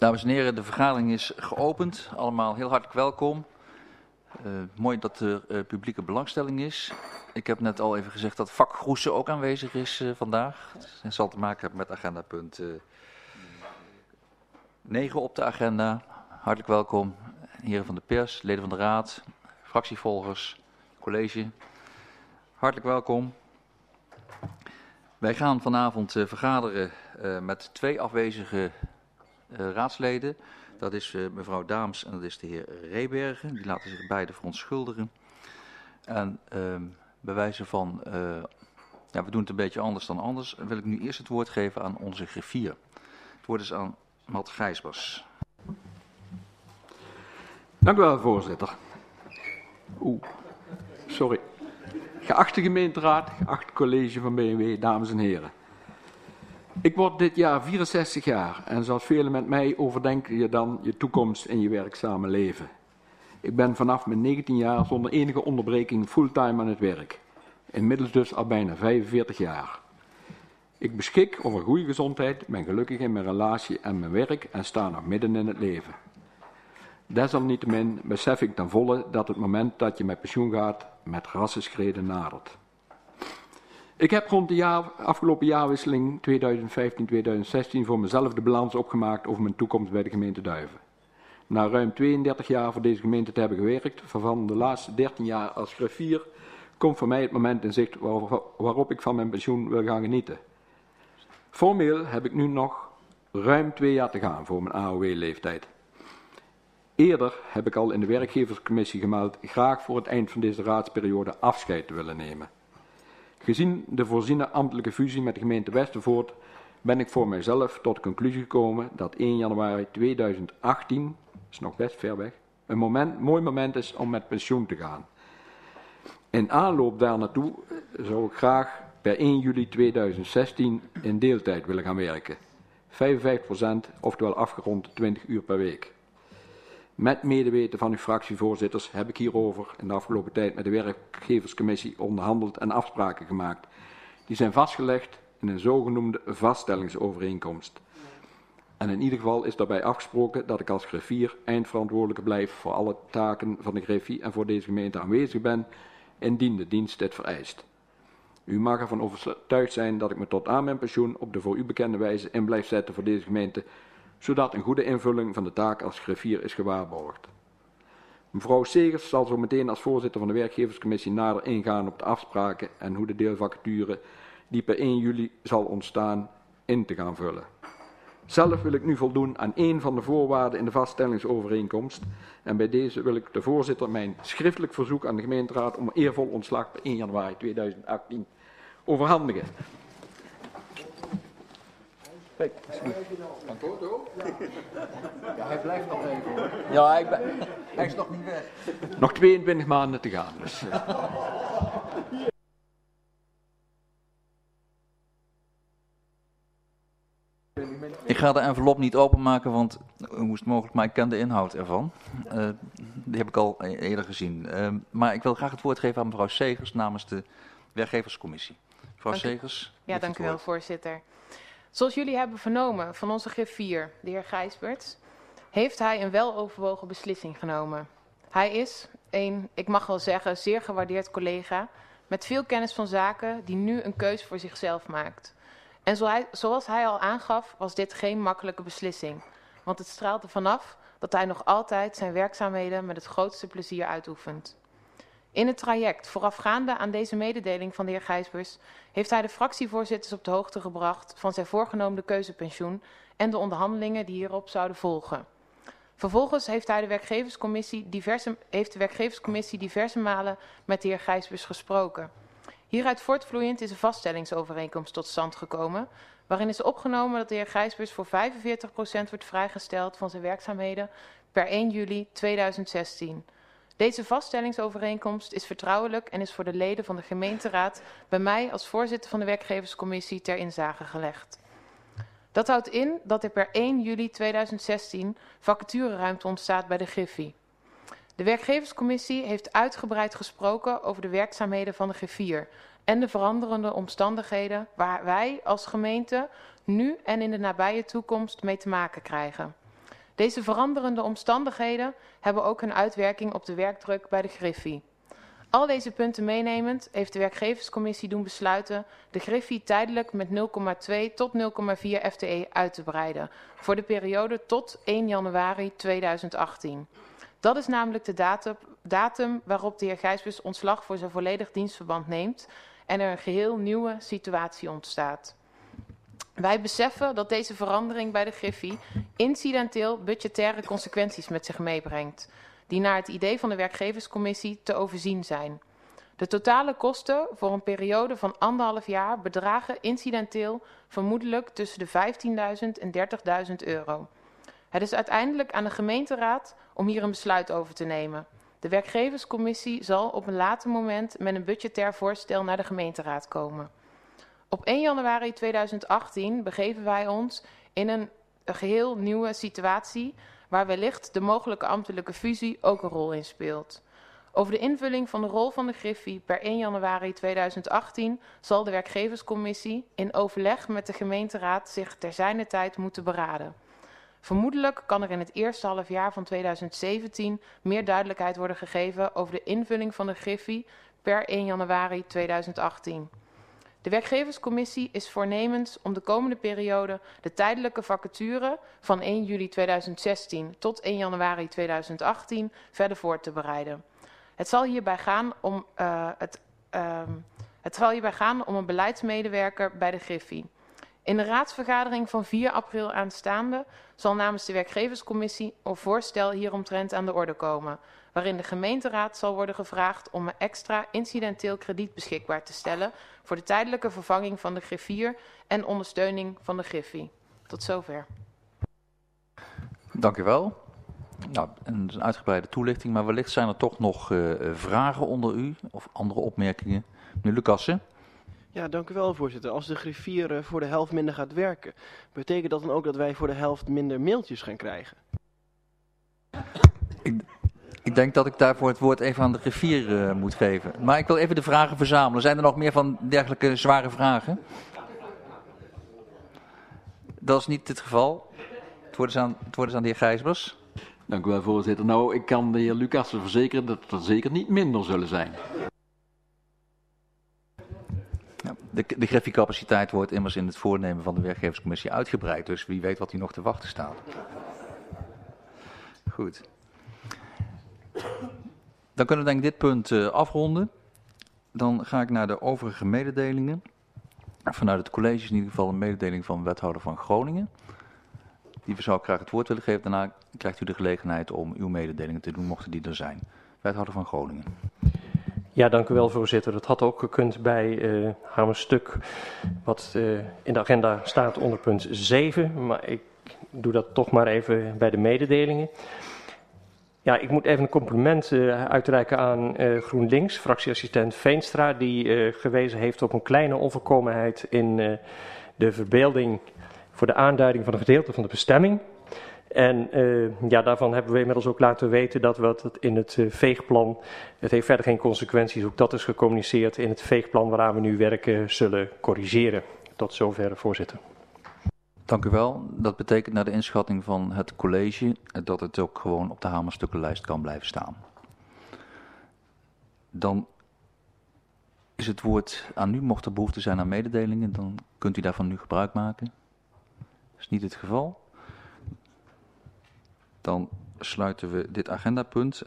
Dames en heren, de vergadering is geopend. Allemaal heel hartelijk welkom. Mooi dat er publieke belangstelling is. Ik heb net al even gezegd dat vak Groesen ook aanwezig is vandaag. Het zal te maken hebben met agenda punt 9 op de agenda. Hartelijk welkom, heren van de pers, leden van de raad, fractievolgers, college. Hartelijk welkom. Wij gaan vanavond vergaderen met 2 afwezige raadsleden. Dat is mevrouw Daams en dat is de heer Rebergen. Die laten zich beide verontschuldigen. En bij wijze van, we doen het een beetje anders dan anders, wil ik nu eerst het woord geven aan onze griffier. Het woord is aan Mat Gijsbers. Dank u wel, voorzitter. Sorry. Geachte gemeenteraad, geachte college van BMW, dames en heren. Ik word dit jaar 64 jaar en zoals velen met mij overdenken je dan je toekomst en je werkzame leven. Ik ben vanaf mijn 19 jaar zonder enige onderbreking fulltime aan het werk. Inmiddels dus al bijna 45 jaar. Ik beschik over goede gezondheid, ben gelukkig in mijn relatie en mijn werk en sta nog midden in het leven. Desalniettemin besef ik ten volle dat het moment dat je met pensioen gaat met rassenschreden nadert. Ik heb rond de afgelopen jaarwisseling 2015-2016 voor mezelf de balans opgemaakt over mijn toekomst bij de gemeente Duiven. Na ruim 32 jaar voor deze gemeente te hebben gewerkt, waarvan de laatste 13 jaar als griffier, komt voor mij het moment in zicht waarop ik van mijn pensioen wil gaan genieten. Formeel heb ik nu nog ruim 2 jaar te gaan voor mijn AOW-leeftijd. Eerder heb ik al in de werkgeverscommissie gemeld graag voor het eind van deze raadsperiode afscheid te willen nemen. Gezien de voorziene ambtelijke fusie met de gemeente Westervoort ben ik voor mijzelf tot de conclusie gekomen dat 1 januari 2018, dat is nog best ver weg, een mooi moment is om met pensioen te gaan. In aanloop daar naartoe zou ik graag per 1 juli 2016 in deeltijd willen gaan werken. 55%, oftewel afgerond 20 uur per week. Met medeweten van uw fractievoorzitters heb ik hierover in de afgelopen tijd met de werkgeverscommissie onderhandeld en afspraken gemaakt. Die zijn vastgelegd in een zogenoemde vaststellingsovereenkomst. En in ieder geval is daarbij afgesproken dat ik als griffier eindverantwoordelijke blijf voor alle taken van de griffie en voor deze gemeente aanwezig ben, indien de dienst dit vereist. U mag ervan overtuigd zijn dat ik me tot aan mijn pensioen op de voor u bekende wijze in blijf zetten voor deze gemeente, zodat een goede invulling van de taak als griffier is gewaarborgd. Mevrouw Segers zal zo meteen als voorzitter van de werkgeverscommissie nader ingaan op de afspraken en hoe de deelvacature die per 1 juli zal ontstaan in te gaan vullen. Zelf wil ik nu voldoen aan 1 van de voorwaarden in de vaststellingsovereenkomst en bij deze wil ik de voorzitter mijn schriftelijk verzoek aan de gemeenteraad om eervol ontslag per 1 januari 2018 overhandigen. Kijk, Ja, hij blijft nog even hoor. Ja, hij is nog niet weg. Nog 22 maanden te gaan. Dus. Ik ga de envelop niet openmaken, want hoe is het mogelijk, maar ik ken de inhoud ervan. Die heb ik al eerder gezien. Maar ik wil graag het woord geven aan mevrouw Segers namens de werkgeverscommissie. Mevrouw Segers. Ja, dank u wel, voorzitter. Zoals jullie hebben vernomen van onze griffier, de heer Gijsbert, heeft hij een weloverwogen beslissing genomen. Hij is een, ik mag wel zeggen, zeer gewaardeerd collega met veel kennis van zaken die nu een keus voor zichzelf maakt. En zoals hij al aangaf, was dit geen makkelijke beslissing. Want het straalt ervan af dat hij nog altijd zijn werkzaamheden met het grootste plezier uitoefent. In het traject voorafgaande aan deze mededeling van de heer Gijsbers heeft hij de fractievoorzitters op de hoogte gebracht van zijn voorgenomen keuzepensioen en de onderhandelingen die hierop zouden volgen. Vervolgens heeft de werkgeverscommissie diverse malen met de heer Gijsbers gesproken. Hieruit voortvloeiend is een vaststellingsovereenkomst tot stand gekomen, waarin is opgenomen dat de heer Gijsbers voor 45% wordt vrijgesteld van zijn werkzaamheden per 1 juli 2016. Deze vaststellingsovereenkomst is vertrouwelijk en is voor de leden van de gemeenteraad bij mij als voorzitter van de werkgeverscommissie ter inzage gelegd. Dat houdt in dat er per 1 juli 2016 vacatureruimte ontstaat bij de griffie. De werkgeverscommissie heeft uitgebreid gesproken over de werkzaamheden van de griffier en de veranderende omstandigheden waar wij als gemeente nu en in de nabije toekomst mee te maken krijgen. Deze veranderende omstandigheden hebben ook een uitwerking op de werkdruk bij de Griffie. Al deze punten meenemend heeft de werkgeverscommissie doen besluiten de Griffie tijdelijk met 0,2 tot 0,4 FTE uit te breiden voor de periode tot 1 januari 2018. Dat is namelijk de datum waarop de heer Gijsbers ontslag voor zijn volledig dienstverband neemt en er een geheel nieuwe situatie ontstaat. Wij beseffen dat deze verandering bij de Griffie incidenteel budgettaire consequenties met zich meebrengt, die naar het idee van de werkgeverscommissie te overzien zijn. De totale kosten voor een periode van 1,5 jaar bedragen incidenteel vermoedelijk tussen de 15.000 en 30.000 euro. Het is uiteindelijk aan de gemeenteraad om hier een besluit over te nemen. De werkgeverscommissie zal op een later moment met een budgetair voorstel naar de gemeenteraad komen. Op 1 januari 2018 begeven wij ons in een geheel nieuwe situatie waar wellicht de mogelijke ambtelijke fusie ook een rol in speelt. Over de invulling van de rol van de Griffie per 1 januari 2018 zal de werkgeverscommissie in overleg met de gemeenteraad zich ter zijner tijd moeten beraden. Vermoedelijk kan er in het eerste halfjaar van 2017 meer duidelijkheid worden gegeven over de invulling van de Griffie per 1 januari 2018. De werkgeverscommissie is voornemens om de komende periode de tijdelijke vacature van 1 juli 2016 tot 1 januari 2018 verder voor te bereiden. Het zal hierbij gaan om een beleidsmedewerker bij de Griffie. In de raadsvergadering van 4 april aanstaande zal namens de werkgeverscommissie een voorstel hieromtrent aan de orde komen, waarin de gemeenteraad zal worden gevraagd om een extra incidenteel krediet beschikbaar te stellen voor de tijdelijke vervanging van de griffier en ondersteuning van de Griffie. Tot zover. Dank u wel. Nou, een uitgebreide toelichting, maar wellicht zijn er toch nog vragen onder u of andere opmerkingen. Meneer Lucassen. Ja, dank u wel, voorzitter. Als de griffier voor de helft minder gaat werken, betekent dat dan ook dat wij voor de helft minder mailtjes gaan krijgen? Ik denk dat ik daarvoor het woord even aan de griffier moet geven. Maar ik wil even de vragen verzamelen. Zijn er nog meer van dergelijke zware vragen? Dat is niet het geval. Het woord is aan de heer Gijsbers. Dank u wel, voorzitter. Nou, ik kan de heer Lucassen verzekeren dat er zeker niet minder zullen zijn. Ja, de griffiecapaciteit wordt immers in het voornemen van de werkgeverscommissie uitgebreid. Dus wie weet wat hier nog te wachten staat. Goed. Dan kunnen we denk ik dit punt afronden. Dan ga ik naar de overige mededelingen. Vanuit het college is in ieder geval een mededeling van wethouder van Groningen. Die zou ik graag het woord willen geven. Daarna krijgt u de gelegenheid om uw mededelingen te doen, mochten die er zijn. Wethouder van Groningen. Ja, dank u wel, voorzitter. Dat had ook gekund bij haar stuk wat in de agenda staat onder punt 7. Maar ik doe dat toch maar even bij de mededelingen. Ja, ik moet even een compliment uitreiken aan GroenLinks, fractieassistent Veenstra, die gewezen heeft op een kleine onvolkomenheid in de verbeelding voor de aanduiding van een gedeelte van de bestemming. En ja, daarvan hebben we inmiddels ook laten weten dat we het in het veegplan, het heeft verder geen consequenties, ook dat is gecommuniceerd in het veegplan waaraan we nu werken, zullen corrigeren. Tot zover, voorzitter. Dank u wel. Dat betekent naar de inschatting van het college dat het ook gewoon op de hamerstukkenlijst kan blijven staan. Dan is het woord aan u. Mocht er behoefte zijn aan mededelingen, dan kunt u daarvan nu gebruik maken. Dat is niet het geval. Dan sluiten we dit agendapunt.